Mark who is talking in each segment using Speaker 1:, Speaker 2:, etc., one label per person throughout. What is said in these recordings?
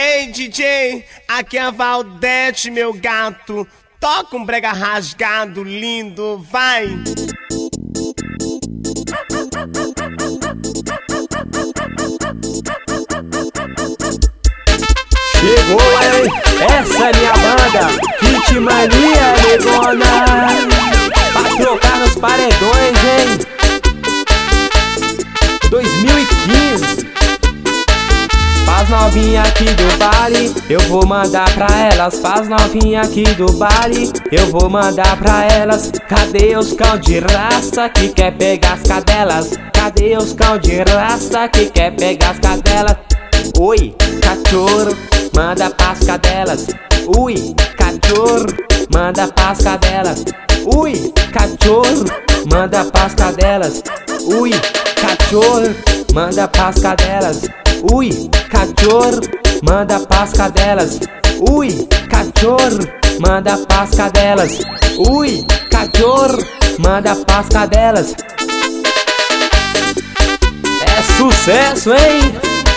Speaker 1: Ei DJ, aqui é a Valdete, meu gato. Toca um brega rasgado, lindo, vai.
Speaker 2: Chegou, hein? Essa é minha banda, Hitmania Negona. Pra trocar nos paredões, hein? 2015. Pras novinha aqui do baile, eu vou mandar pra elas. Pras novinha aqui do baile, eu vou mandar pra elas. Cadê os cão de raça que quer pegar as cadelas? Cadê os cão de raça que quer pegar as cadelas? Oi, cachorro, manda pras cadelas. Ui, cachorro, manda pras cadelas. Ui, cachorro, manda pras cadelas. Ui, cachorro, manda pras cadelas. Ui, cachorro, manda pras cadelas. Ui, cachorro, manda pras cadelas. Ui, cachorro, manda pras cadelas. É sucesso, hein?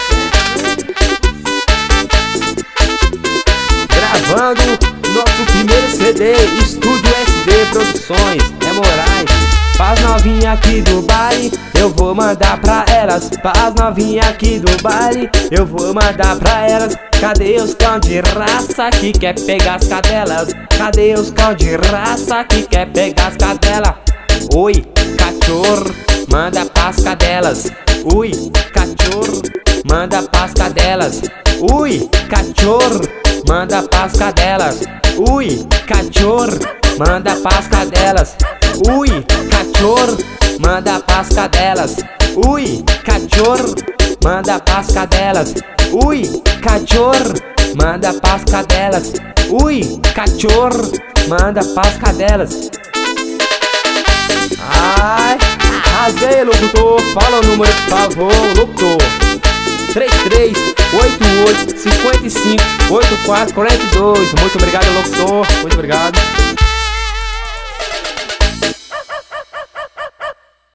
Speaker 2: Gravando nosso primeiro CD, Estúdio SD Produções, é Moraes. Pras novinha aqui do baile, eu vou mandar pra elas. Pras novinha aqui do baile, eu vou mandar pra elas. Cadê os cão de raça que quer pegar as cadelas? Cadê os cão de raça que quer pegar as cadelas? Oi, cachorro, manda pras cadelas. Ui, cachorro, manda pras cadelas. Ui, cachorro, manda pras cadelas. Ui, cachorro, manda pras cadelas. Ui, cachorro, manda pras cadelas. Ui, cachorro, manda pras cadelas. Ui, cachorro, manda pras cadelas. Ui, cachorro, manda pras cadelas. Ai, rasguei, locutor. Fala o número, por favor, locutor. 3388 55 84 42. Muito obrigado, locutor. Muito obrigado.